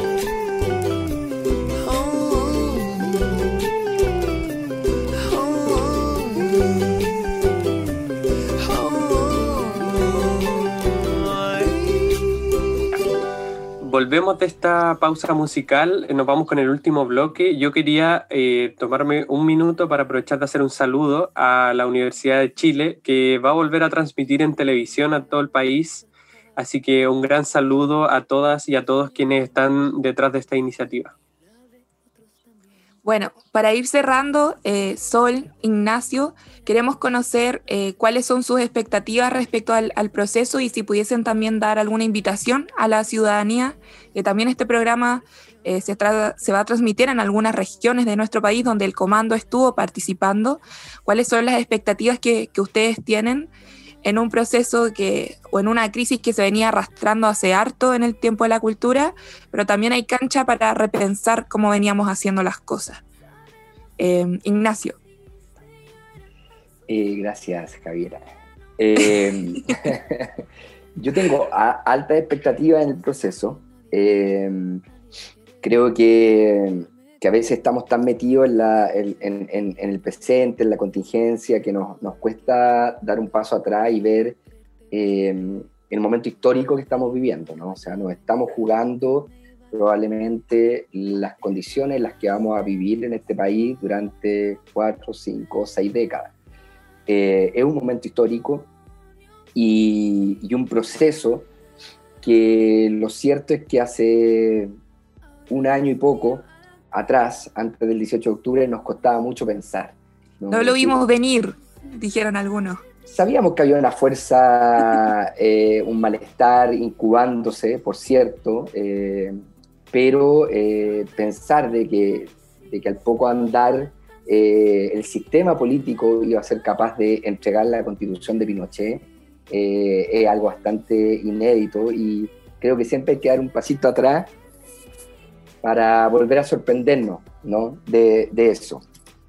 Speaker 3: Volvemos de esta pausa musical, nos vamos con el último bloque. Yo quería tomarme un minuto para aprovechar de hacer un saludo a la Universidad de Chile, que va a volver a transmitir en televisión a todo el país. Así que un gran saludo a todas y a todos quienes están detrás de esta iniciativa.
Speaker 2: Bueno, para ir cerrando, Sol, Ignacio, queremos conocer cuáles son sus expectativas respecto al proceso y si pudiesen también dar alguna invitación a la ciudadanía, que también este programa se va a transmitir en algunas regiones de nuestro país donde el comando estuvo participando. ¿Cuáles son las expectativas que ustedes tienen en un proceso o en una crisis que se venía arrastrando hace harto en el tiempo de la cultura, pero también hay cancha para repensar cómo veníamos haciendo las cosas? Ignacio.
Speaker 4: Gracias, Javiera. Yo tengo alta expectativa en el proceso. Creo que a veces estamos tan metidos en el presente, en la contingencia, que nos cuesta dar un paso atrás y ver el momento histórico que estamos viviendo, ¿no? O sea, nos estamos jugando probablemente las condiciones en las que vamos a vivir en este país durante 4, 5, 6 décadas. Es un momento histórico y un proceso que lo cierto es que hace un año y poco atrás, antes del 18 de octubre, nos costaba mucho pensar.
Speaker 2: No lo vimos venir, dijeron algunos.
Speaker 4: Sabíamos que había una fuerza, un malestar incubándose, por cierto, pero pensar de que al poco andar el sistema político iba a ser capaz de entregar la Constitución de Pinochet es algo bastante inédito, y creo que siempre hay que dar un pasito atrás para volver a sorprendernos, ¿no? de eso.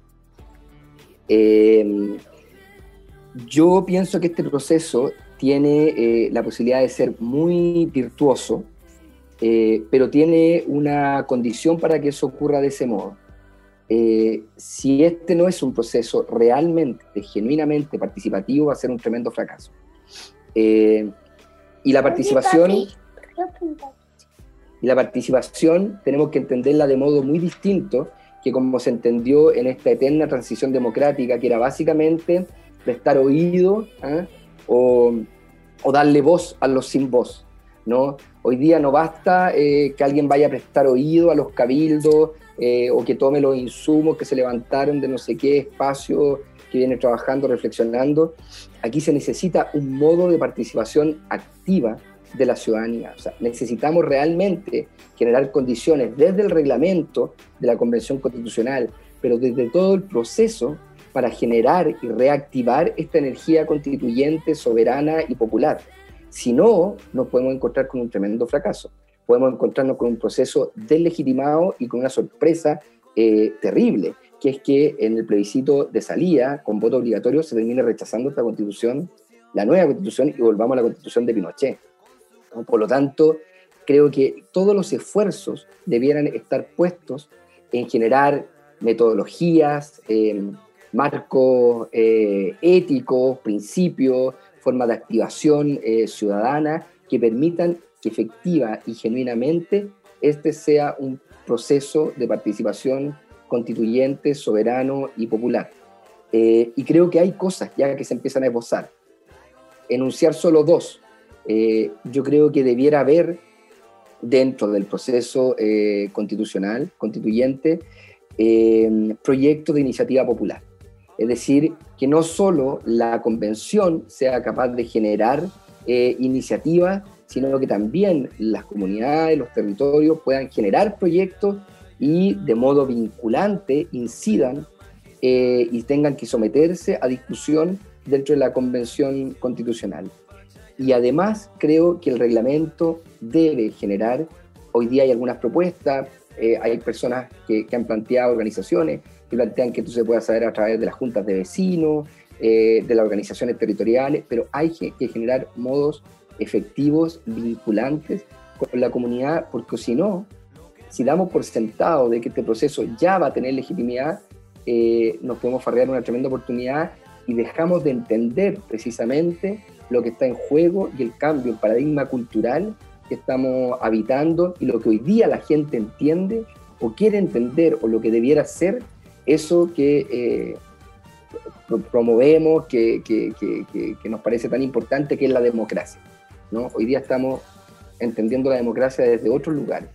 Speaker 4: Yo pienso que este proceso tiene la posibilidad de ser muy virtuoso, pero tiene una condición para que eso ocurra de ese modo. Si este no es un proceso realmente, genuinamente participativo, va a ser un tremendo fracaso. Y la participación tenemos que entenderla de modo muy distinto que como se entendió en esta eterna transición democrática, que era básicamente prestar oído o darle voz a los sin voz, ¿no? Hoy día no basta que alguien vaya a prestar oído a los cabildos o que tome los insumos que se levantaron de no sé qué espacio que viene trabajando, reflexionando. Aquí se necesita un modo de participación activa de la ciudadanía. O sea, necesitamos realmente generar condiciones desde el reglamento de la Convención Constitucional, pero desde todo el proceso para generar y reactivar esta energía constituyente, soberana y popular. Si no, nos podemos encontrar con un tremendo fracaso. Podemos encontrarnos con un proceso deslegitimado y con una sorpresa terrible, que es que en el plebiscito de salida, con voto obligatorio, se termine rechazando esta constitución, la nueva constitución, y volvamos a la constitución de Pinochet. Por lo tanto, creo que todos los esfuerzos debieran estar puestos en generar metodologías, marcos éticos, principios, formas de activación ciudadana que permitan que efectiva y genuinamente este sea un proceso de participación constituyente, soberano y popular. Y creo que hay cosas ya que se empiezan a esbozar. Enunciar solo dos. Yo creo que debiera haber dentro del proceso constitucional, constituyente, proyectos de iniciativa popular. Es decir, que no solo la convención sea capaz de generar iniciativas, sino que también las comunidades, los territorios puedan generar proyectos y de modo vinculante incidan y tengan que someterse a discusión dentro de la convención constitucional. Y además creo que el reglamento debe generar, hoy día hay algunas propuestas, hay personas que han planteado, organizaciones que plantean que esto se pueda saber a través de las juntas de vecinos, de las organizaciones territoriales, pero hay que generar modos efectivos, vinculantes con la comunidad, porque si no, si damos por sentado de que este proceso ya va a tener legitimidad, nos podemos farrear una tremenda oportunidad y dejamos de entender precisamente lo que está en juego y el cambio, el paradigma cultural que estamos habitando y lo que hoy día la gente entiende o quiere entender o lo que debiera ser eso que promovemos, que nos parece tan importante, que es la democracia, ¿no? Hoy día estamos entendiendo la democracia desde otros lugares.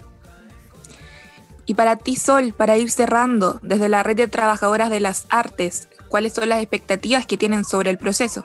Speaker 2: Y para ti, Sol, para ir cerrando, desde la Red de Trabajadoras de las Artes, ¿cuáles son las expectativas que tienen sobre el proceso?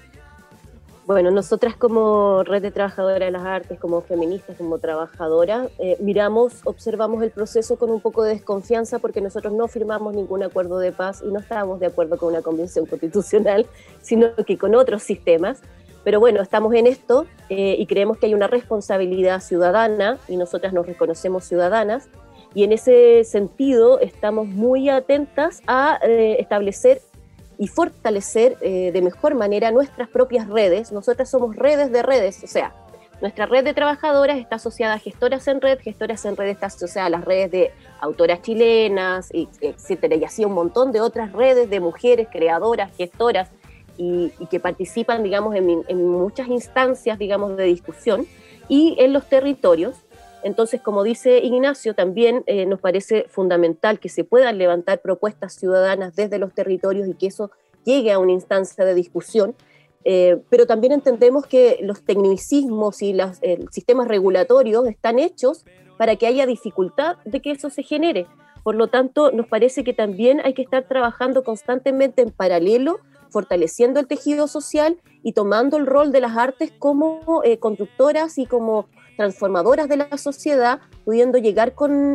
Speaker 5: Bueno, nosotras como Red de Trabajadoras de las Artes, como feministas, como trabajadoras, observamos el proceso con un poco de desconfianza porque nosotros no firmamos ningún acuerdo de paz y no estábamos de acuerdo con una convención constitucional, sino que con otros sistemas. Pero bueno, estamos en esto y creemos que hay una responsabilidad ciudadana y nosotras nos reconocemos ciudadanas. Y en ese sentido estamos muy atentas a establecer y fortalecer de mejor manera nuestras propias redes. Nosotras somos redes de redes, o sea, nuestra red de trabajadoras está asociada a Gestoras en Red está asociada a las redes de autoras chilenas, etcétera, y así un montón de otras redes de mujeres creadoras, gestoras, y que participan, digamos, en muchas instancias, digamos, de discusión, y en los territorios. Entonces, como dice Ignacio, también nos parece fundamental que se puedan levantar propuestas ciudadanas desde los territorios y que eso llegue a una instancia de discusión, pero también entendemos que los tecnicismos y los sistemas regulatorios están hechos para que haya dificultad de que eso se genere. Por lo tanto, nos parece que también hay que estar trabajando constantemente en paralelo, fortaleciendo el tejido social y tomando el rol de las artes como conductoras y como transformadoras de la sociedad, pudiendo llegar con,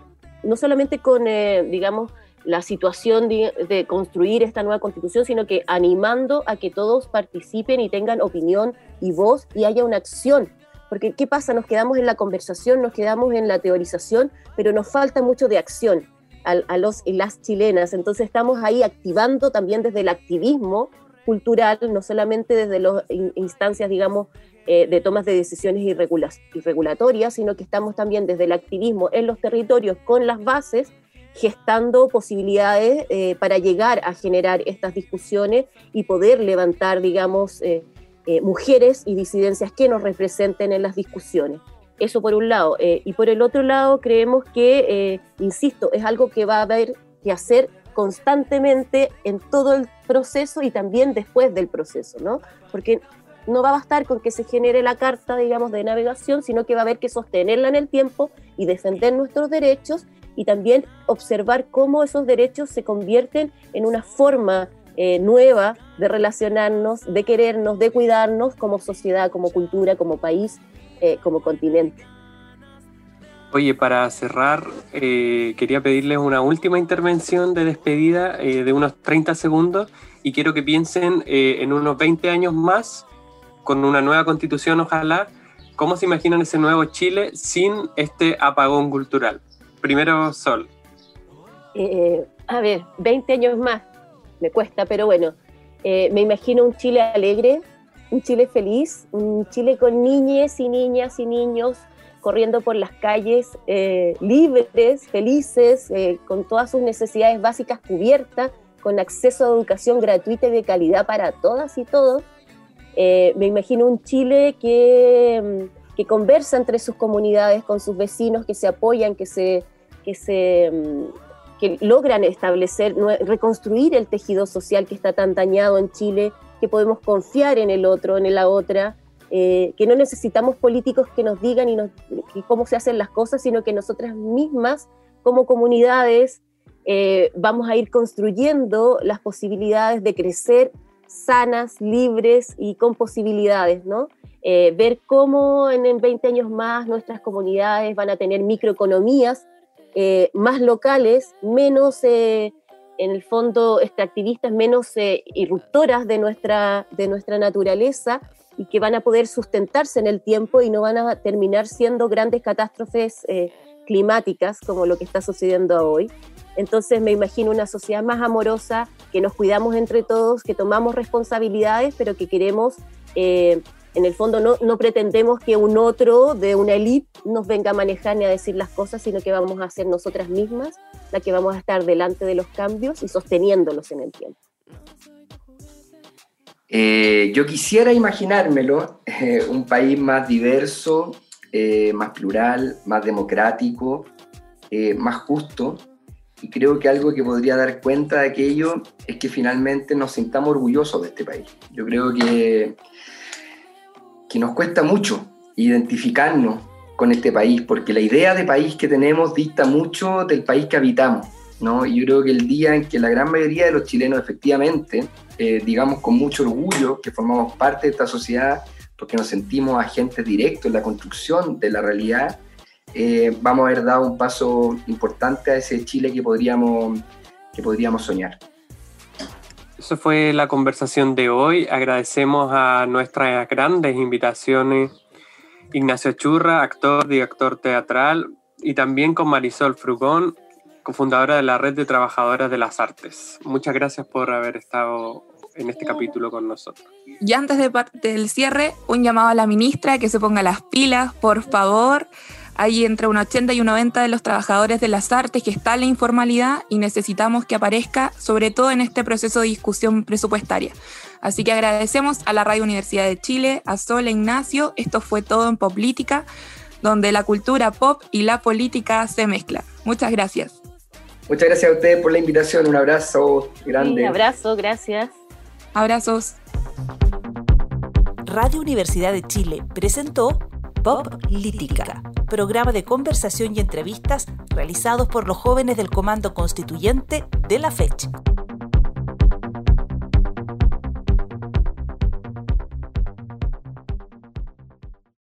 Speaker 5: no solamente con, digamos, la situación de construir esta nueva constitución, sino que animando a que todos participen y tengan opinión y voz y haya una acción. Porque, ¿qué pasa? Nos quedamos en la conversación, nos quedamos en la teorización, pero nos falta mucho de acción a los y las chilenas. Entonces estamos ahí activando también desde el activismo cultural, no solamente desde las instancias, digamos, de tomas de decisiones y regulatorias, sino que estamos también desde el activismo en los territorios con las bases, gestando posibilidades para llegar a generar estas discusiones y poder levantar, digamos, mujeres y disidencias que nos representen en las discusiones. Eso por un lado. Y por el otro lado, creemos que, insisto, es algo que va a haber que hacer constantemente en todo el proceso y también después del proceso, ¿no? Porque no va a bastar con que se genere la carta, digamos, de navegación, sino que va a haber que sostenerla en el tiempo y defender nuestros derechos y también observar cómo esos derechos se convierten en una forma nueva de relacionarnos, de querernos, de cuidarnos como sociedad, como cultura, como país, como continente.
Speaker 3: Oye, para cerrar, quería pedirles una última intervención de despedida de unos 30 segundos y quiero que piensen en unos 20 años más, con una nueva constitución, ojalá, ¿cómo se imaginan ese nuevo Chile sin este apagón cultural? Primero, Sol.
Speaker 5: A ver, 20 años más, me cuesta, pero bueno, me imagino un Chile alegre, un Chile feliz, un Chile con niñas y niños corriendo por las calles, libres, felices, con todas sus necesidades básicas cubiertas, con acceso a educación gratuita y de calidad para todas y todos. Me imagino un Chile que conversa entre sus comunidades, con sus vecinos, que se apoyan, que logran establecer, reconstruir el tejido social que está tan dañado en Chile, que podemos confiar en el otro, en la otra, que no necesitamos políticos que nos digan cómo se hacen las cosas, sino que nosotras mismas, como comunidades, vamos a ir construyendo las posibilidades de crecer sanas, libres y con posibilidades, ¿no? Ver cómo en 20 años más nuestras comunidades van a tener microeconomías más locales, menos, en el fondo, extractivistas, menos irruptoras de nuestra naturaleza y que van a poder sustentarse en el tiempo y no van a terminar siendo grandes catástrofes climáticas, como lo que está sucediendo hoy. Entonces me imagino una sociedad más amorosa, que nos cuidamos entre todos, que tomamos responsabilidades, pero que queremos, en el fondo no pretendemos que un otro de una élite nos venga a manejar ni a decir las cosas, sino que vamos a ser nosotras mismas las que vamos a estar delante de los cambios y sosteniéndolos en el tiempo.
Speaker 4: Yo quisiera imaginármelo, un país más diverso, más plural, más democrático, más justo, y creo que algo que podría dar cuenta de aquello es que finalmente nos sintamos orgullosos de este país. Yo creo que nos cuesta mucho identificarnos con este país, porque la idea de país que tenemos dicta mucho del país que habitamos, ¿no? Y yo creo que el día en que la gran mayoría de los chilenos efectivamente, digamos con mucho orgullo que formamos parte de esta sociedad, porque nos sentimos agentes directos en la construcción de la realidad, vamos a haber dado un paso importante a ese Chile que podríamos soñar.
Speaker 3: Eso fue la conversación de hoy. Agradecemos a nuestras grandes invitaciones, Ignacio Achurra, actor, director teatral, y también con Marisol Frugón, cofundadora de la Red de Trabajadoras de las Artes. Muchas gracias por haber estado en este capítulo con nosotros.
Speaker 2: Y antes del cierre, un llamado a la ministra que se ponga las pilas, por favor. Hay entre un 80 y un 90 de los trabajadores de las artes que está en la informalidad y necesitamos que aparezca, sobre todo en este proceso de discusión presupuestaria. Así que agradecemos a la Radio Universidad de Chile, a Sol e Ignacio. Esto fue todo en Poplítica, donde la cultura pop y la política se mezclan. Muchas gracias.
Speaker 4: Muchas gracias a ustedes por la invitación. Un abrazo grande.
Speaker 5: Un abrazo, gracias.
Speaker 2: Abrazos.
Speaker 1: Radio Universidad de Chile presentó Poplítica, programa de conversación y entrevistas realizados por los jóvenes del Comando Constituyente de la FECH.